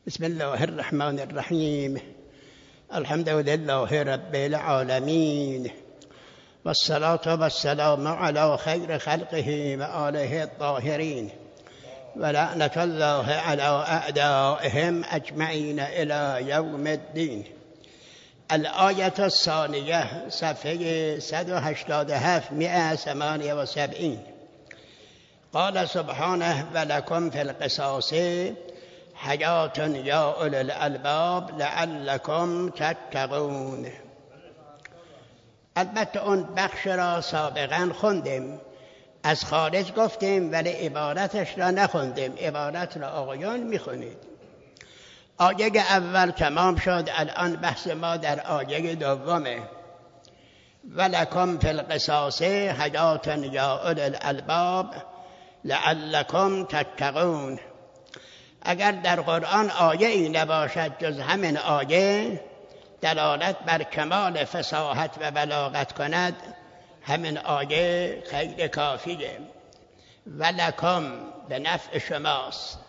بسم الله الرحمن الرحیم. الحمد لله رب العالمین والصلاة والسلام علی خیر خلقه و آله الطاهرین و لعنة الله علی اعدائهم اجمعین الی یوم الدین. الآیة الثانیه، صفحه 187 178. قال سبحانه ولکم فی القصاص حیات یا اولی الالباب لعلکم تتقون. البته اون بخش را سابقا خوندیم، از خارج گفتیم ولی عبارتش را نخوندیم. عبارت را آقایان میخونید. آیه اول تمام شد، الان بحث ما در آیه دومه. ولکم فی القصاص حیات یا اولی الالباب لعلکم تتقون. اگر در قرآن آیه ای نباشد جز همین آیه دلالت بر کمال فصاحت و بلاغت کند، همین آیه خیلی کافیه. ولکم به نفع شماست،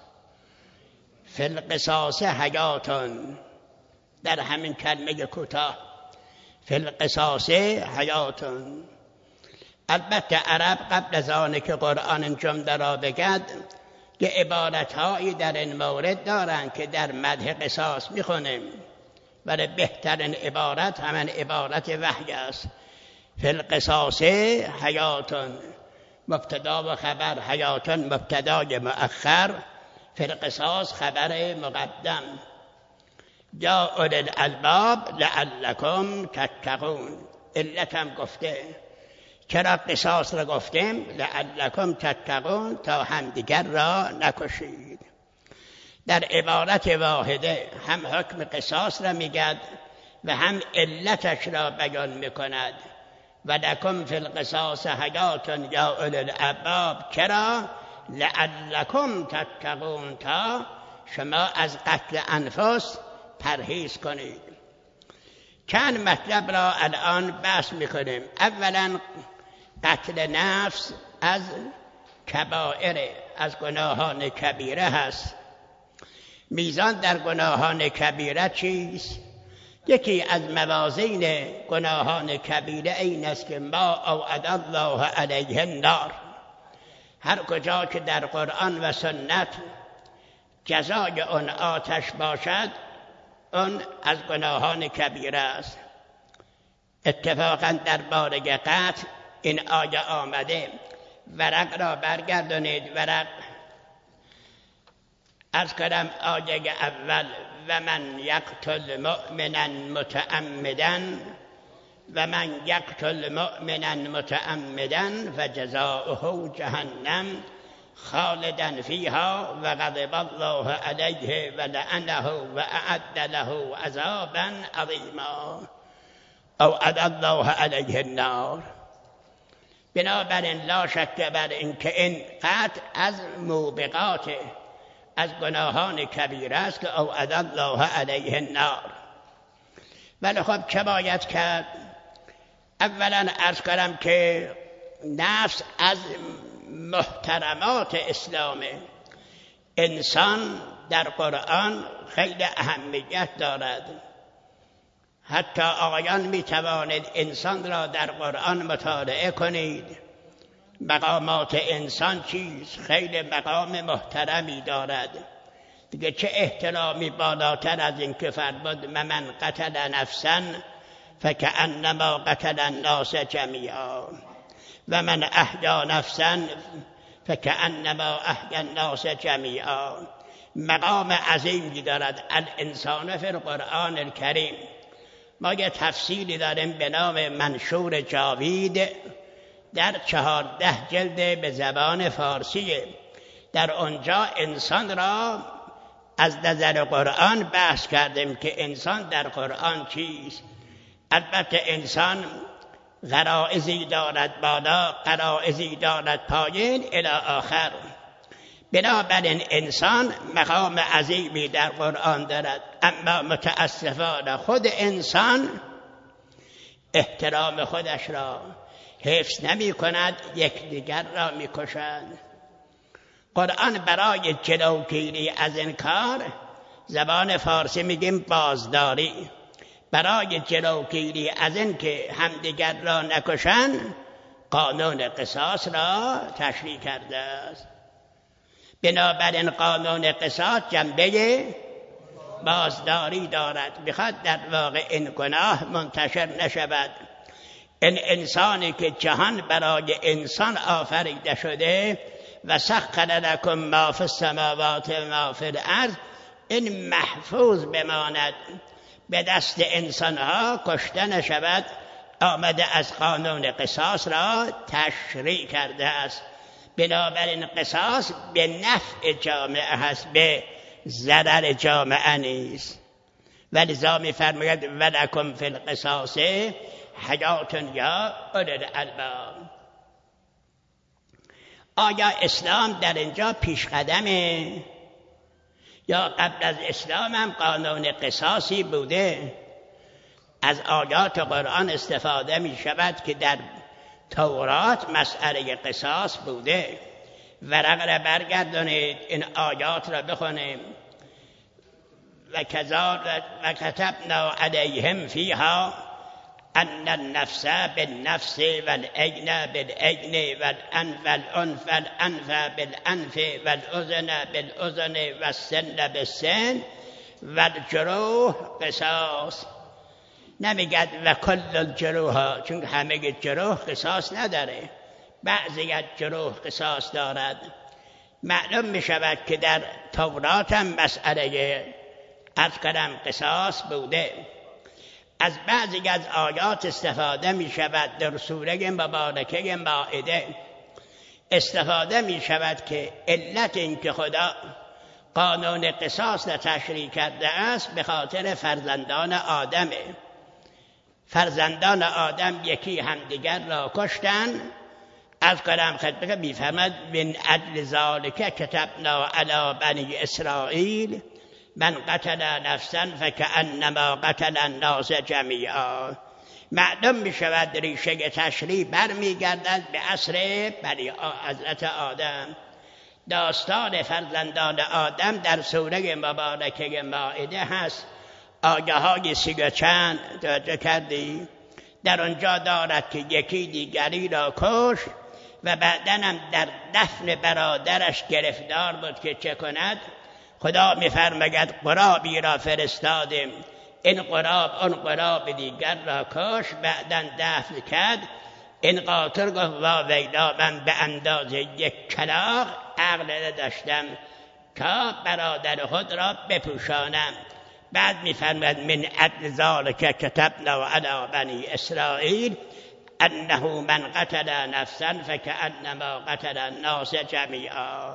فی القصاص حیاتون، در همین کلمه کوتاه فی القصاص حیاتون. البته عرب قبل از آن که قرآن این جمله را بگد که عبارتهایی در این مورد دارند که در مدح قصاص میخونیم، ولی بهترین عبارت همان عبارت وحی است. فی القصاص حیاتون، مبتدا و خبر. حیاتون مبتدای مؤخر، فی القصاص خبر مقدم. یا اولی الالباب لعلکم تتقون. علتم گفته چرا قصاص را گفتیم؟ لعلکم تتقون، تا همدیگر را نکشید. در عبارت واحده هم حکم قصاص را میگد و هم علتش را بیان میکند. ولکم فی القصاص حیات یا اولی الالباب. چرا؟ لعلکم تتقون، تا شما از قتل انفس پرهیز کنید. چند مطلب را الان بحث میکنیم. اولا قتل نفس از کبائر، از گناهان کبیره هست. میزان در گناهان کبیره چیست؟ یکی از موازین گناهان کبیره این است که ما اوعد الله علیه النار. هر کجا که در قرآن و سنت جزای اون آتش باشد، اون از گناهان کبیره است. اتفاقا در باره قتل این آیه آمده. ورق را برگردانید. ورق از کلم آیه اول و من یقتل مؤمنا متعمدا و من یقتل مؤمنا متعمدا فجزاؤه جهنم خالدا فیها و غضب الله علیه و لعنه و اعد له عذابا عظیما. اوعد الله علیه النار. بنابراین لا شک بر این که این قتل از موبقات، از گناهان کبیره است که اوعد الله علیه النار. ولی خب چه باید کرد؟ اولا عرض کنم که نفس از محترمات اسلامه. انسان در قرآن خیلی اهمیت دارد. حتی آقایان می توانید انسان را در قرآن مطالعه کنید. مقامات انسان چیست؟ خیلی مقام محترمی دارد. دیگه چه احترامی بالاتر از این که فرمود من قتل نفسا فکأنما قتل الناس جمیعا و من احیا نفسا فکأنما احیا الناس جمیعا. مقام عظیمی دارد الانسان فی القرآن الکریم. ما یه تفسیری داریم به نام منشور جاوید، در 14 جلد به زبان فارسی. در آنجا انسان را از نظر قرآن بحث کردیم که انسان در قرآن چیست. البته انسان غرائزی دارد بالا، غرائزی دارد پایین الی آخر. بنابراین انسان مقام عظیمی در قرآن دارد، اما متاسفانه خود انسان احترام خودش را حفظ نمی کند، یکدیگر را می کشند. قرآن برای جلوگیری از این کار زبان فارسی میگیم بازداری، برای جلوگیری از این که همدیگر را نکشند قانون قصاص را تشریع کرده است. بنابراین قانون قصاص جنبه بازداری دارد، میخواد در واقع این گناه منتشر نشود. این انسانی که جهان برای انسان آفریده شده و سخر لکم ما فی السماوات و ما فی الارض، این محفوظ بماند، به دست انسانها کشته نشود، آمده از قانون قصاص را تشریع کرده است. بنابراین قصاص به نفع جامعه هست، به ضرر جامعه نیست. ولذا می‌فرماید ولکم فی القصاص حیات یا اولی الالباب. آیا اسلام در اینجا پیش قدمه یا قبل از اسلام هم قانون قصاصی بوده؟ از آیات قرآن استفاده می شود که در تورات مسئله قصاص بوده. ورق را برگردانید، این آیات را بخونیم. و کتبنا علیهم فیها ان النفس بالنفس والعین بالعین والانف بالانف بالانف والاذن بالاذن والسن بالسن والجروح قصاص. نمیگد و کل الجروح، چون همه جروح قصاص نداره، بعضی از جروح قصاص دارد. معلوم می شود که در تورات هم مسئله از کلم قصاص بوده. از بعضی از آیات استفاده می شود. در سوره مبارکه مائده استفاده می شود که علت این که خدا قانون قصاص را تشریع کرده است به خاطر فرزندان آدمه. فرزندان آدم یکی همدیگر را کشتن. از کلام خطبه می‌فرماید من اجل ذلک کتبنا علی بنی اسرائیل من قتل نفسا فکأنما قتل الناس جمیعا. معلوم می شود ریشه تشریع برمیگردد به عصر بنی حضرت آدم. داستان فرزندان آدم در سوره مبارکه مائده هست. آیه های 32 توجه کردی؟ در آنجا دارد که یکی دیگری را کش و بعداً هم در دفن برادرش گرفتار بود که چه کند. خدا می‌فرماید غرابی را فرستادیم، این غراب آن غراب دیگر را کش، بعداً دفن کرد. این قاطر گفت وا ویلا، من به اندازه یک کلاغ عقل نداشتم که برادر خود را بپوشانم. بعد می‌فرماید من اجل ذلک کتبنا علی بنی اسرائیل انه من قتل نفسا فکأنما قتل الناس جمیعا.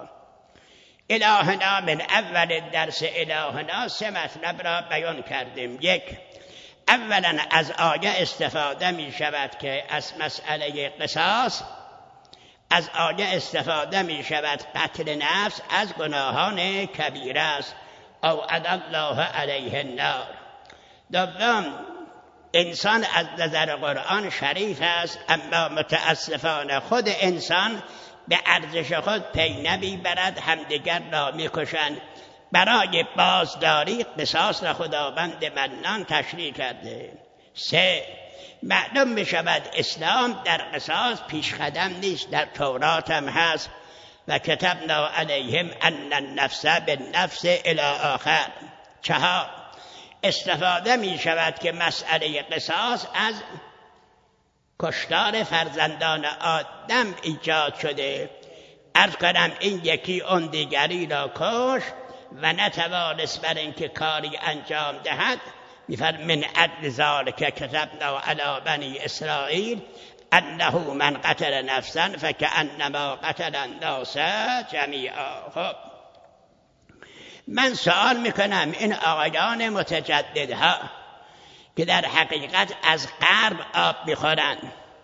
الهنا من اول درس الهنا 3 مطلب را بیان کردیم. یک، اولا از آیه استفاده می شود که از مسئله قصاص، از آیه استفاده می شود قتل نفس از گناهان کبیره است او عد الله علیه النار. دوم، انسان از نظر قرآن شریف است، اما متاسفانه خود انسان به ارزش خود پی نمیبرد، همدیگر را میکشند. برای بازداری قصاص را خداوند منان تشریع کرده. 3، معلوم میشود اسلام در قصاص پیش قدم نیست، در تورات هم هست و کتبنا علیهم ان النفس بالنفس الی آخر. 4، استفاده می شود که مسئله قصاص از کشتار فرزندان آدم ایجاد شده. عرض کنم این یکی اون دیگری را کشت و نتوانست بر اینکه کاری انجام دهد. می‌فرماید من اجل ذلک کتبنا علی بنی اسرائیل انه من قتل نفسا فکأنما قتل الناس جمیعا. خب من سوال میکنم این آقایان متجددها که در حقیقت از غرب آب میخورن،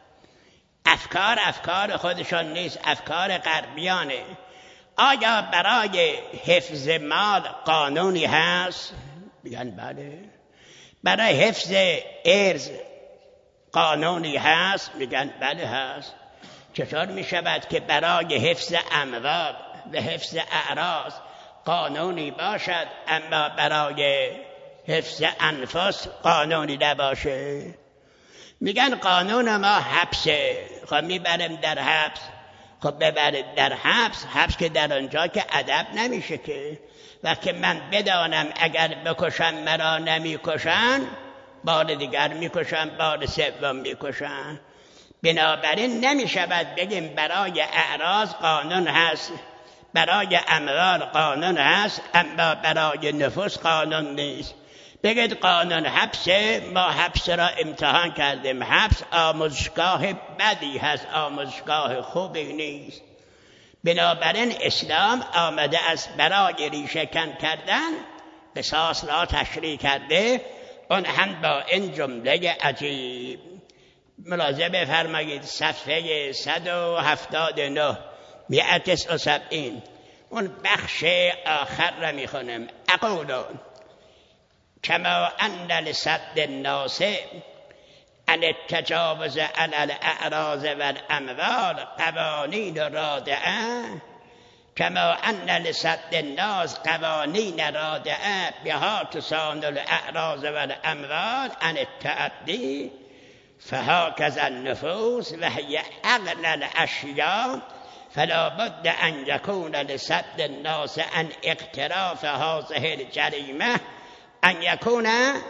افکار خودشان نیست، افکار غربیانه، آیا برای حفظ مال قانونی هست؟ میگن بله. برای حفظ ارث قانونی هست؟ میگن بله هست. چطور میشود که برای حفظ اموال و حفظ اعراض قانونی باشد اما برای حفظ انفس قانونی نباشه. میگن قانون ما حبسه، خب میبریم در حبس. خب ببرید در حبس که در آنجا که ادب نمیشه که. وقتی من بدانم اگر بکشم مرا نمیکشن، بار دیگر میکشن، بار سوم میکشن. بنابراین نمیشود بگیم برای اعراض قانون هست، برای اموال قانون هست اما برای نفوس قانون نیست. بگید قانون حبسه، ما حبس را امتحان کردیم. حبس آموزشگاه بدی هست، آموزشگاه خوبی نیست. بنابراین اسلام آمده است برای ریشه‌کن کردن قصاص را تشریع کرده، اون هم با این جمله عجیب. ملاحظه بفرمایید صفحه 179 179 اون بخش آخر را میخونم. اقول کما ان لسد الناس عن التجاوز علی الاعراض والاموال قوانین رادعه، کما ان لسد الناس قوانین رادعه بها تصان الاعراض والاموال عن التعدی، فهكذا النفوس وهي اغلى الاشیاء فلا بد ان يكون لسد الناس عن اقتراف هذه الجريمه ان يكون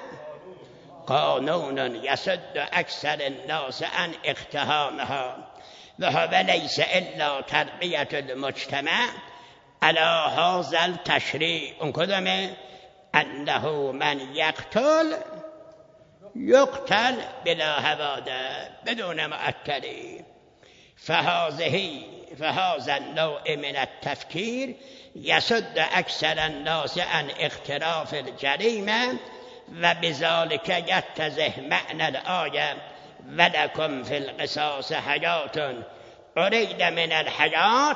قانون يسد اكثر الناس عن اقتحامها، وهو ليس الا تربيه المجتمع على هذا التشريع. اون کدومه؟ انه من يقتل بلا هواده بدون مؤکدی. فهذا النوع من التفكير يسد اكثر الناس عن اقتراف الجريمه، وبذلك يتضح معنى الآية ولكم في القصاص حياة أريد من الحياة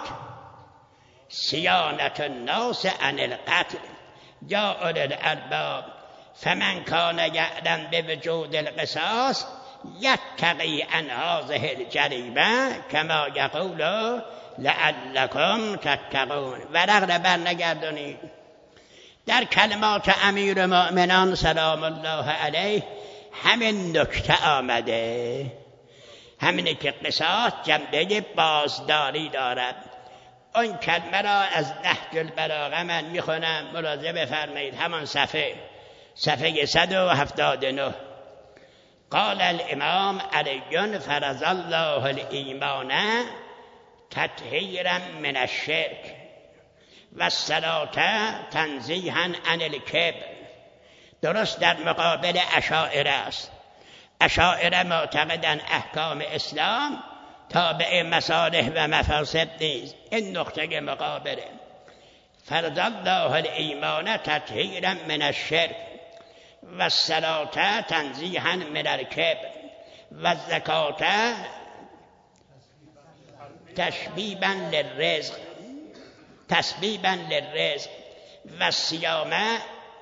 صيانة الناس عن القتل. يا أولي الألباب فمن كان يعلم بوجود القصاص يتقي عن هذه الجريمة كما يقول لعلكم تتقون. ورق را برنگردونید. در کلمات امیر مؤمنان سلام الله علیه همین نکته آمده، همینه که قصاص جنبه بازداری دارد. اون کلمه را از نهج البلاغه من میخونم، ملاحظه بفرمایید. همان صفحه 179 قال الامام علی فرض الله الایمان تطهیرا من الشرک و الصلاة تنزیها عن الکبر. درست در مقابل اشاعره است. اشاعره معتقدن احکام اسلام تابع مصالح و مفاسد نیست. این نقطه مقابله. فرض الله الایمان تطهیرا من الشرک و الصلاة تنزیها من الکبر و الزکاة تشبیبا للرزق و الصیامه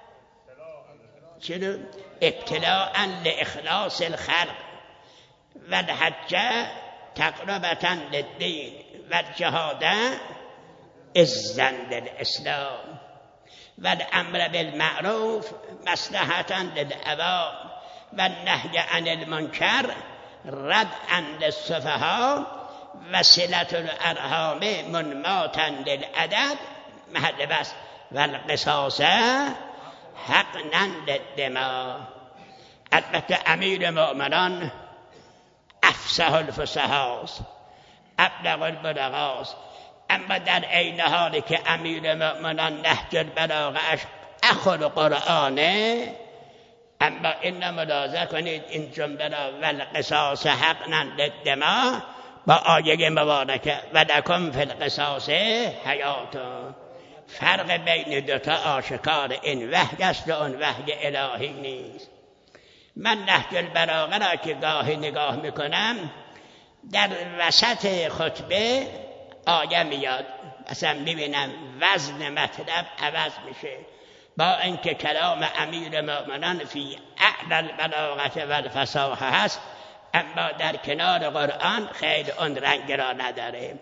ابتلاء لاخلاص الخلق و الحج تقربة للدین و الجهاد عزا للاسلام و الامر بالمعروف مصلحة للعوام و النهی عن المنکر ردعا للسفهاء و صلة الارحام منماتا للادب محل بس و القصاص حقنا للدماء. البته امیر مؤمنان افصح الفصحاست، ابلغ البلغاست، اما در عین حالی که امیر مؤمنان نهج البلاغه اش اخر قرآنه، اما این ملاحظه کنید این جمله را و القصاص حقنا للدماء با آیه مبارکه و لکم فی القصاص حیات. فرق بین دوتا آشکار، این وحی است و اون وحی الهی نیست. من نهج البلاغه را که گاهی نگاه میکنم در وسط خطبه آیه میاد، مثلا میبینم وزن مطلب عوض میشه، با اینکه کلام امیر مؤمنان فی اعلی البلاغه و الفصاحه هست، اما در کنار قرآن خیلی اون رنگ را نداره.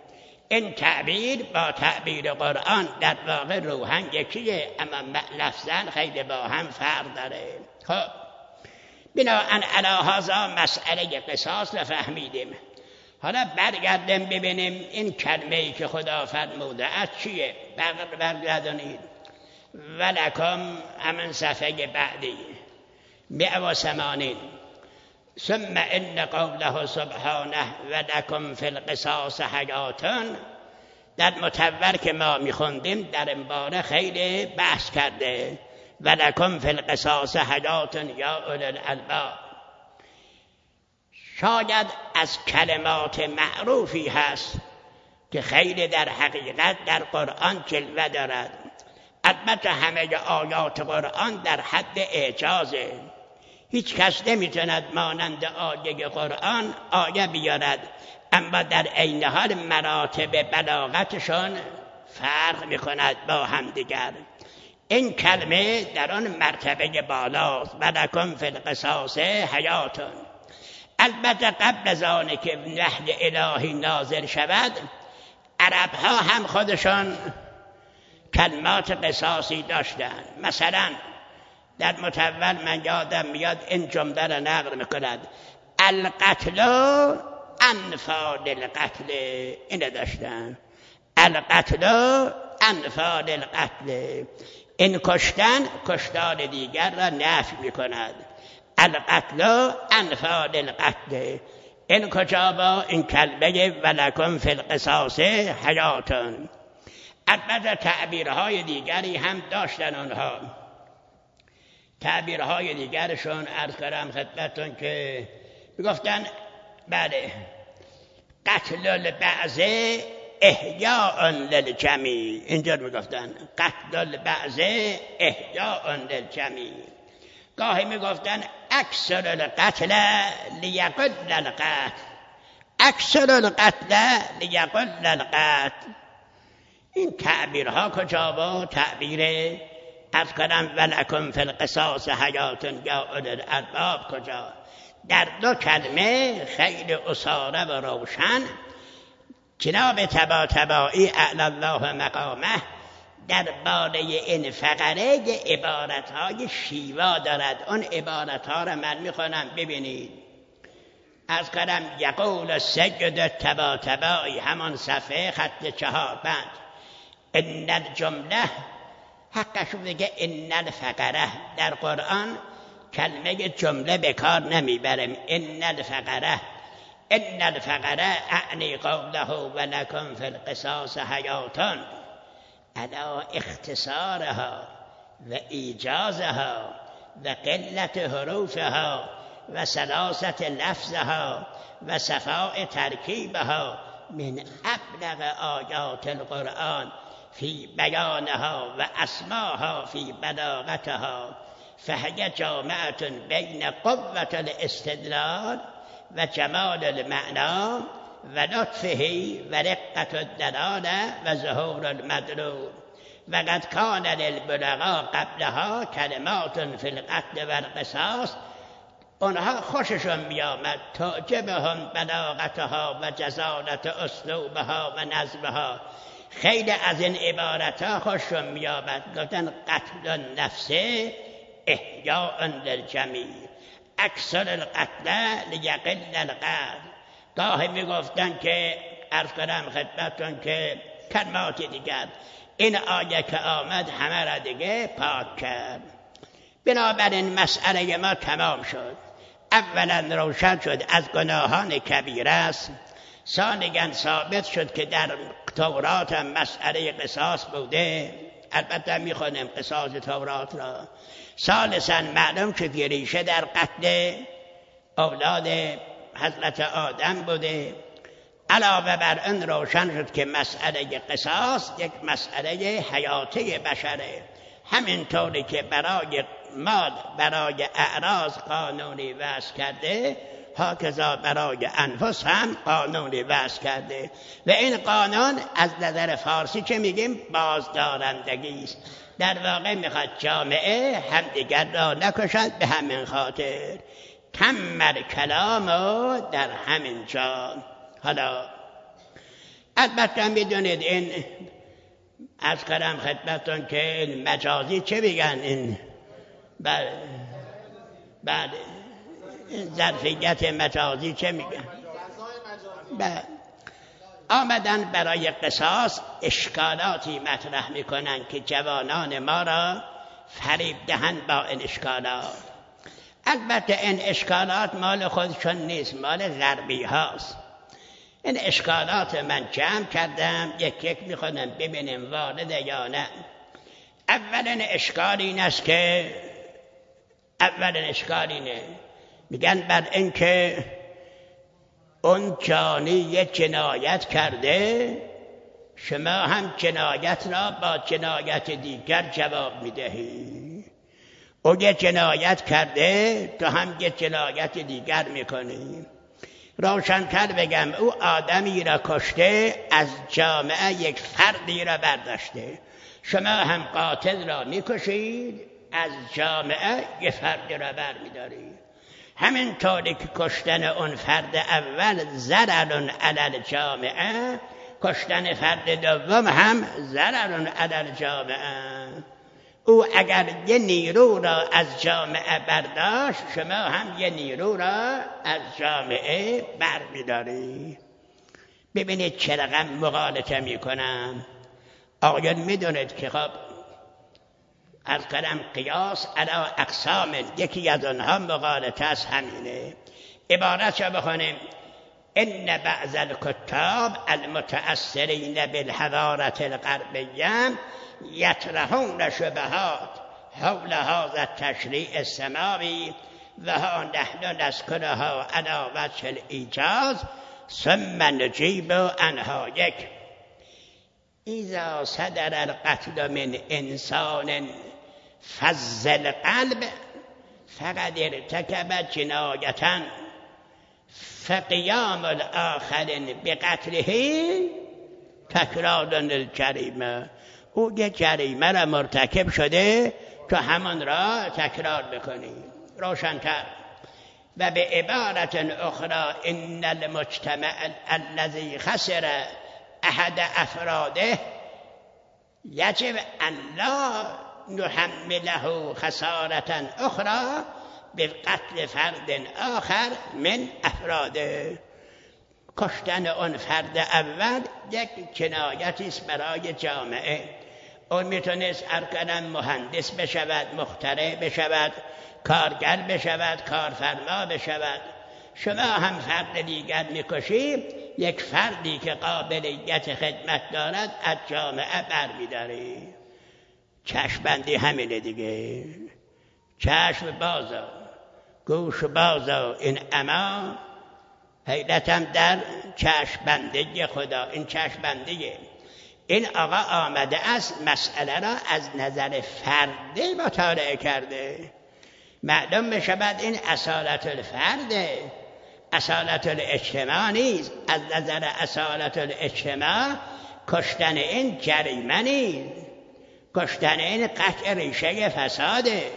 این تعبیر با تعبیر قرآن در واقع روحاً یکیه، اما لفظاً خیلی با هم فرق داره. خب بناهن علی هذا مسئله قصاص رو فهمیدیم. حالا برگردیم ببینیم این کلمه‌ای که خدا فرموده از چیه. برگردونید ولکم، همین صفحه بعدی 180. ثم ان قوله سبحانه ولکم فی القصاص حیات، در متور که ما میخوندیم در این باره خیلی بحث کرده. ولکم فی القصاص حیات یا اولی الالباب. شاید از کلمات معروفی هست که خیلی در حقیقت در قرآن جلوه دارد. البته همه آیات قرآن در حد اعجازه. هیچ کس نمیتوند مانند آیه قرآن آیه بیارد، اما در عین حال مراتب بلاغتشان فرق میکند با هم دیگر. این کلمه در آن مرتبه بالاست، ولکم فی القصاص حیات. البته قبل از آن که وحی الهی نازل شود، عربها هم خودشان کلمات قصاصی داشتند. مثلا در متول من یادم میاد این جمله را نقل میکند: القتل انفال القتل. اینو داشتن، القتل انفال القتل. این کشتن کشتار دیگر را نفی میکند. القتل انفال القتل. این کجا با این کلمه ولکم فی القصاص حیاتون. البته تعبیرهای دیگری هم داشتن اونها. تعبیرهای دیگرشون عرض کردم خدمتتون که میگفتن بله قتل البعض احیاء للجمیع. اینجا میگفتن قتل البعض احیاء للجمیع. گاهی میگفتن اکثر القتل لیقل القتل، اکثر القتل لیقل القتل. این تعبیرها کجا با تعبیر از کنم ولکم فی القصاص حیات یا اولی الالباب کجا؟ در دو کلمه خیلی اصاره و روشن جناب طباطبایی اعلی الله مقامه در باره این فقره عبارتهای شیوا دارد. اون عبارتها را من میخونم ببینید. از کنم یقول سید طباطبایی، همان صفحه خط 4 بند: ان الجمله، حقش بگه ان الفقره. در قرآن کلمه جمله به کار نمیبریم. ان الفقره، ان الفقره اعنی قوله ولکم فی القصاص حیاتون علی اختصارها و ایجازها و قلت حروفها و سلاست لفظها و صفاء ترکیبها من ابلغ آیات القرآن فی بیانها و اسماها فی بلاغتها، فهی جامعة بین قوة الاستدلال و جمال المعنى و لطفه و رقة الدلاله و ظهور المدلول. و قد کان للبلغاء قبلها کلمات فی القتل و القصاص. اونها خوششون میامد، تعجبهم بلاغتها و جزالت اسلوبها و نظمها. خیلی از این عبارتها خوششون میامد. گفتن قتل النفس احیاء للجمیع، اکثر القتل لیقل القتل. گاهی میگفتن که عرض کنم خدمتتون که کلمات دیگر، این آیه که آمد همه را دیگه پاک کرد. بنابراین مسئله ما تمام شد. اولا روشن شد از گناهان کبیره است. ثانیاً ثابت شد که در تورات هم مسئله قصاص بوده. البته میخونیم قصاص تورات را. ثالثاً معلوم شد که ریشه در قتل اولاد حضرت آدم بوده. علاوه بر این روشن شد که مسئله قصاص یک مسئله حیاتی بشره. همینطوری که برای مال، برای اعراض قانونی وضع کرده، هاکذا برای انفس هم قانونی وضع کرده. و این قانون از نظر فارسی که میگیم بازدارندگی است. در واقع میخواد جامعه همدیگر را نکشد. به همین خاطر تمر کلام در همین جا. حالا البته میدونید این از کردم خدمتون که این مجازی چه میگن، این بعد این ظرفیت مجازی چه میگن؟ آمدن برای قصاص اشکالاتی مطرح میکنن که جوانان ما را فریب دهند با این اشکالات. البته این اشکالات مال خودشون نیست، مال غربی هاست. این اشکالات من جمع کردم، یک یک میخونم ببینیم وارده یا نه. اولین اشکال این است که میگن بر این که اون جانی یک جنایت کرده، شما هم جنایت را با جنایت دیگر جواب میدهی. او یک جنایت کرده، تو هم یک جنایت دیگر میکنی. روشن‌تر بگم، او آدمی را کشته، از جامعه یک فردی را برداشته. شما هم قاتل را میکشید، از جامعه یک فردی را برمیدارید. همین طوری که کشتن اون فرد اول ضرر علی الجامعه، کشتن فرد دوم هم ضرر علی الجامعه. او اگر یه نیرو را از جامعه برداشت، شما هم یه نیرو را از جامعه برمیداری. ببینید چه رقم مغالطه میکنم. آقایان میدونید که خب از کلم قیاس علی اقسام، یکی از آنها مغالطه است. همینه عبارت را بخونیم: ان بعض الکتاب المتأثرین بالحضارة الغربیه یطرحون شبهات حول هذا التشریع السماوی و ها نحن نذکرها علی وجه الایجاز ثم نجیب عنها. یک، اذا صدر القتل من انسان فز القلب فقد ارتکب جنایة فقیام الآخرین بقتله تکرار الجریمه. او یک جریمه را مرتکب شده، تو همان را تکرار بکنی. روشن‌تر. و به عبارت اخرى ان المجتمع الذي خسر احد افراده یجب ان لا نحمله خسارة اخرى بقتل فرد آخر من افراده. کشتن اون فرد اول یک جنایتی است برای جامعه. اون میتونست ارکان مهندس بشود، مخترع بشود، کارگر بشود، کارفرما بشود. شما هم فرد دیگر میکشی، یک فردی که قابلیت خدمت دارد از جامعه برمیداری. چشم بندی همینه دیگه. چشم بازا، گوش بازا. این اما حیلتم در چشم بندی خدا. این چشم بندیه. این آقا آمده است مسئله را از نظر فردی مطالعه کرده. معلوم بشود این اصالت الفرده، اصالت الاجتماع نیست. از نظر اصالت الاجتماع کشتن این جریمه نیست، کشتن این قطع ریشه فساده.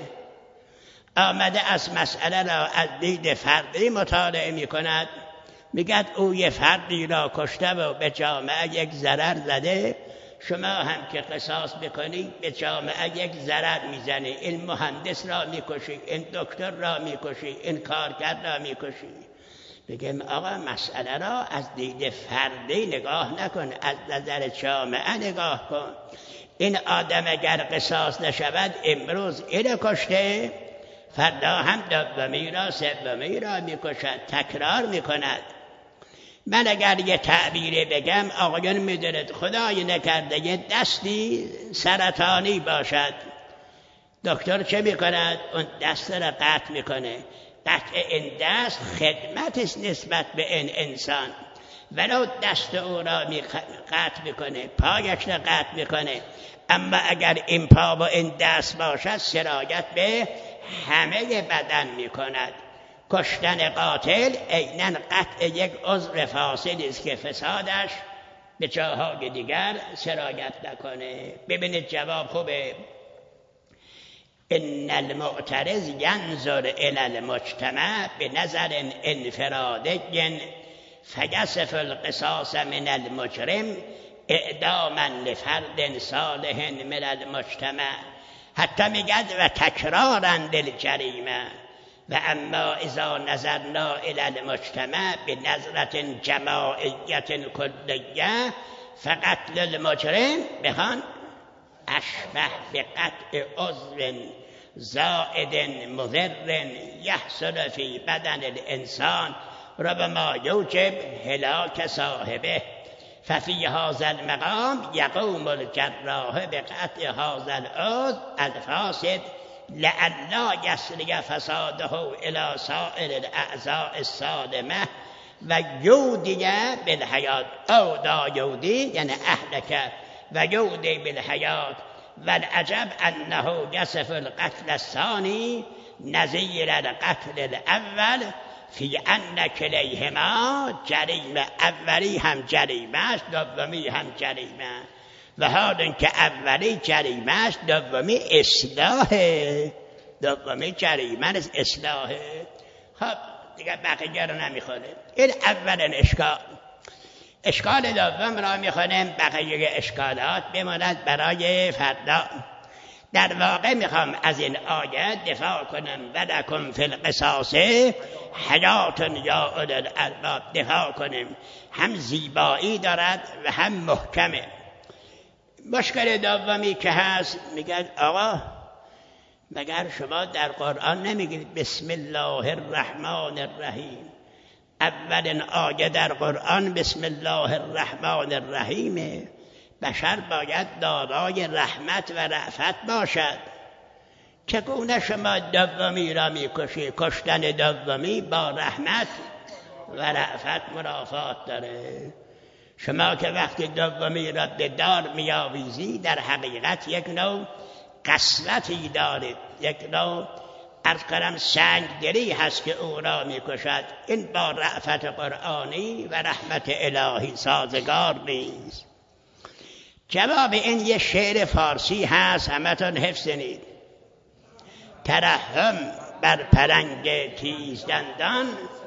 آمده از مسئله را از دید فردی مطالعه می کند. میگد او یه فردی را کشته و به جامعه یک ضرر زده، شما هم که قصاص بکنی به جامعه یک ضرر میزنی. این مهندس را میکشی، این دکتر را میکشی، این کارگر را میکشی. بگم آقا مسئله را از دید فردی نگاه نکن، از نظر جامعه نگاه کن. این آدم اگر قصاص نشود، امروز این کشته، فردا هم دومی را سومی را میکشد، تکرار میکند. من اگر یه تعبیری بگم، آقایان میدونید خدای نکرده یه دستی سرطانی باشد، دکتر چه میکند؟ اون دست را قطع میکنه. قطع این دست خدمت است نسبت به این انسان. ولو دست او را قطع میکنه، پایش را قطع میکنه، اما اگر این پا و این دست باشد سرایت به همه بدن میکند. کشتن قاتل عیناً قطع یک عضو فاسدی است که فسادش به جاهای دیگر سرایت نکنه. ببینید جواب خوبه. ان المعترض ینظر الی المجتمع بنظر انفرادی فیصف القصاص من المجرم اعداما لفرد صالح من المجتمع. حتی میگد و تکرارا للجریمه و اما اذا نظرنا الى المجتمع بنظرة جماعیة کلیه فقتل المجرم بخوان اشبه بقطع عضو زائد مضر یحصل فی بدن الانسان ربما یوجب هلاک صاحبه ففی هذا المقام یقوم الجراح بقطع هذا العضو الفاسد لئلا یسری فساده الى سائر الاعضاء السالمه و یودی بالحیات او دا یودی یعنی اهلک و یودی بالحیات والعجب انه یصف القتل الثانی نظیر القتل الاول فی ان کلیهما جریمه. اولی هم جریمه است، دومی هم جریمه، و حال اینکه اولی جریمه است دومی اصلاحه، دومی جریمه است اصلاحه. خب دیگه بقیه رو نمیخونه. این اولین اشکال دوم را میخونیم، بقیه اشکالات بماند برای فردا. در واقع میخوام از این آیه دفاع کنم ولکم فی القصاص حیات یا اولی الالباب، دفاع کنیم. هم زیبایی دارد و هم محکمه. مشکل دومی که هست میگن آقا مگر شما در قرآن نمیگید بسم الله الرحمن الرحیم؟ اولین آیه در قرآن بسم الله الرحمن الرحیمه. بشر باید دارای رحمت و رأفت باشد. چگونه شما دومی را میکشی؟ کشتن دومی با رحمت و رأفت منافات داره. شما که وقتی دومی را به دار میآویزی در حقیقت یک نوع قسوتی دارید، یک نوع عرض کنم سنگدلی هست که او را میکشد. این با رأفت قرآنی و رحمت الهی سازگار نیست. جواب این یه شعر فارسی هست، همتون حفظ کنید. ترحم بر پلنگ تیز دندان،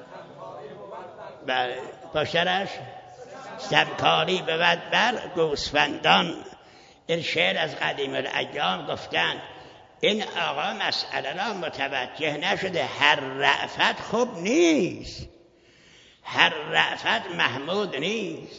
بر پشترش ستمکاری بود بر گوسفندان. این شعر از قدیم الایام گفتن. این آقا مسئله را متوجه نشده. هر رأفت خوب نیست، هر رأفت محمود نیست.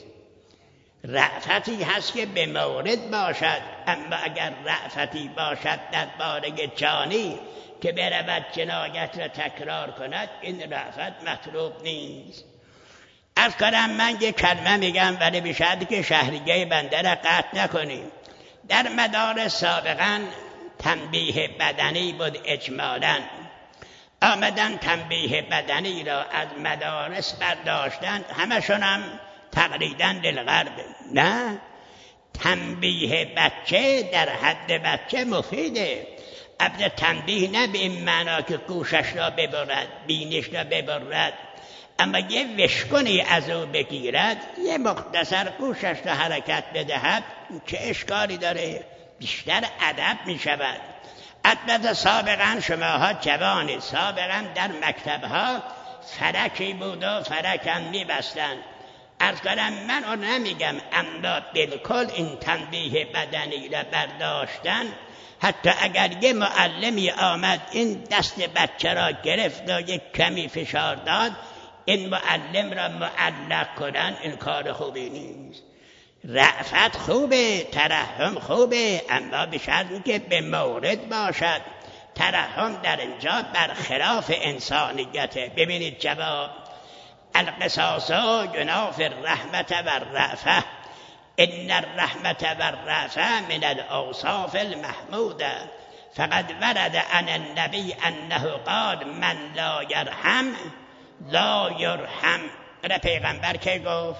رأفتی هست که به مورد باشد، اما اگر رأفتی باشد در باره جانی که برود جنایت را تکرار کند، این رأفت مطلوب نیست. از کنم من یک کلمه میگم ولی بشد که شهریه بنده را قطع نکنیم. در مدارس سابقا تنبیه بدنی بود اجمالاً. آمدن تنبیه بدنی را از مدارس برداشتن، همشون هم تقریداً للغرب. نه، تنبیه بچه در حد بچه مفیده. البته تنبیه نه به این معنا که گوشش را ببرد، بینش را ببرد، اما یه وشکنی از او بگیرد، یه مختصر گوشش را حرکت بدهد، چه اشکالی داره؟ بیشتر ادب می شود. البته سابقا شماها جوانید، سابقا در مکتبها فرکی بود و فرکم می بستند. عرض کنم من اون نمیگم، اما بالکل این تنبیه بدنی را برداشتن. حتی اگر یه معلمی آمد این دست بچه را گرفت و یک کمی فشار داد، این معلم را معلق کنن، این کار خوبی نیست. رأفت خوبه، ترحم خوبه، اما به شرطی که به مورد باشد. ترحم در اینجا برخلاف انسانیته. ببینید جواب القصاص ینافی الرحمت و الرأفة ان الرحمت و الرأفة من الاوصاف المحموده فقد ورد عن النبی انه قال من لا یرحم لا یرحم. را پیغمبر که گفت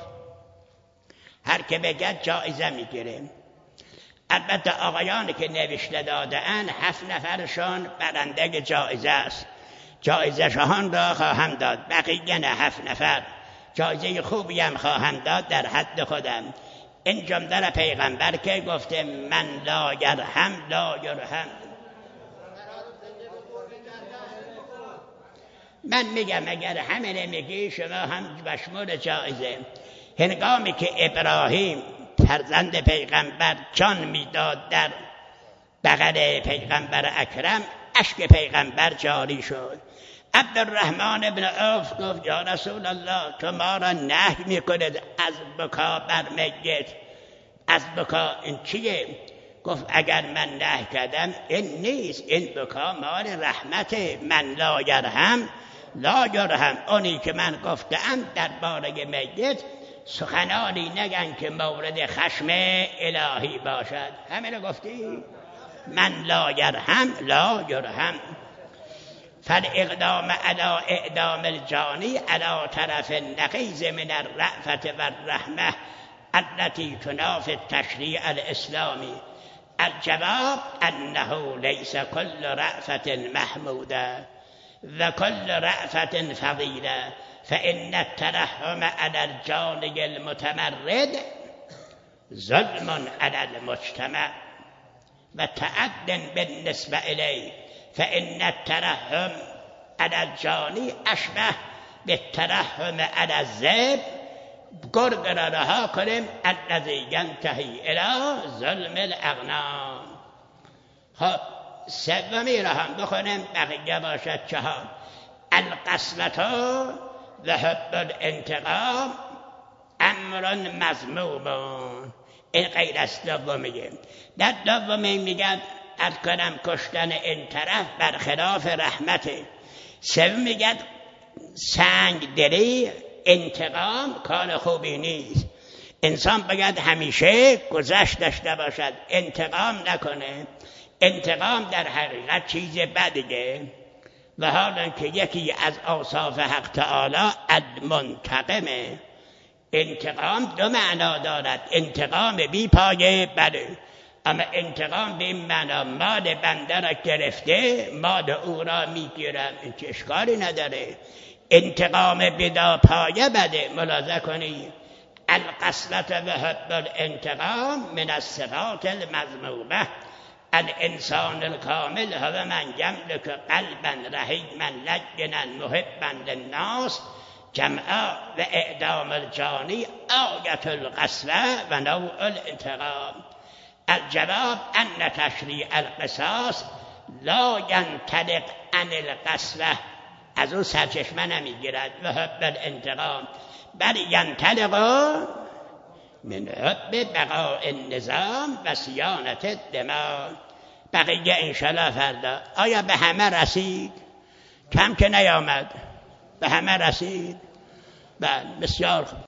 هر که بگد جایزه میگیره. البته آقایانی که نوشته دادن 7 نفرشون برنده جایزه است. جایزه شهان را خواهم داد، بقیه نه. 7 نفر جایزه خوبی هم خواهم داد در حد خودم. این جمله را پیغمبر که گفته من لا یرحم لا یرحم. من میگم اگر همینه میگی شما هم بشمول جایزه. هنگامی که ابراهیم فرزند پیغمبر جان میداد در بغل پیغمبر اکرم، اشک پیغمبر جاری شد. عبدالرحمن ابن عوف گفت یا رسول الله تو ما را نهی میکنید از بکا بر میت، از بکا این چیه؟ گفت اگر من نهی کردم این نیست، این بکا مال رحمت من، لا یرحم لا یرحم. اونی که من گفتم در باره میت سخنانی نگن که مورد خشم الهی باشد. همین گفتی؟ من لا یرحم لا یرحم. فالاقدام على اعدام الجانی على طرف النقیض من الرأفة والرحمة التي تنافي التشریع الاسلامی. الجواب انه ليس كل رأفة محموده و كل رأفة فضيله، فإن الترحم على الجاني المتمرد ظلم على المجتمع وتعد بالنسبة إليه، فإن الترحم على الجاني أشبه بالترحم على الذئب. گرگ را رها کنیم الذي ينتهي إلى ظلم الأغنام. خب سومی را هم بخونیم بقیه باشد چهار. القسوة و حب الانتقام امر مذموم. این غیر از دومیه. در دومی میگن از کنم کشتن این طرف برخلاف رحمته. سوم میگن سنگ دلی انتقام کار خوبی نیست. انسان باید همیشه گذشت داشته باشد، انتقام نکنه. انتقام در حقیقت چیز بدیه و حالا که یکی از اوصاف حق تعالی المنتقمه. انتقام دو معنا دارد، انتقام بی پایه بده، اما انتقام به این معنا مال بنده را گرفته مال او را میگیرم، این چه اشکالی نداره. انتقام بلا پایه بده. ملاحظه کنی القسوة و حب الانتقام من الصفات المذمومه. الانسان الکامل هو من یملک قلبا رحیما لجنا محبا للناس جمعا و اعدام الجانی آیت القسوة و نوع الانتقام. الجواب ان تشریع القصاص لا ینطلق عن القسوة، از اون سرچشمه نمیگیرد، و حب الانتقام بل ینطلق من حب بقاء النظام و صیانت الدماء. بقیه انشالله فردا. آیا به همه رسید؟ کم که نیامد. به همه رسید؟ بله بسیار خوب.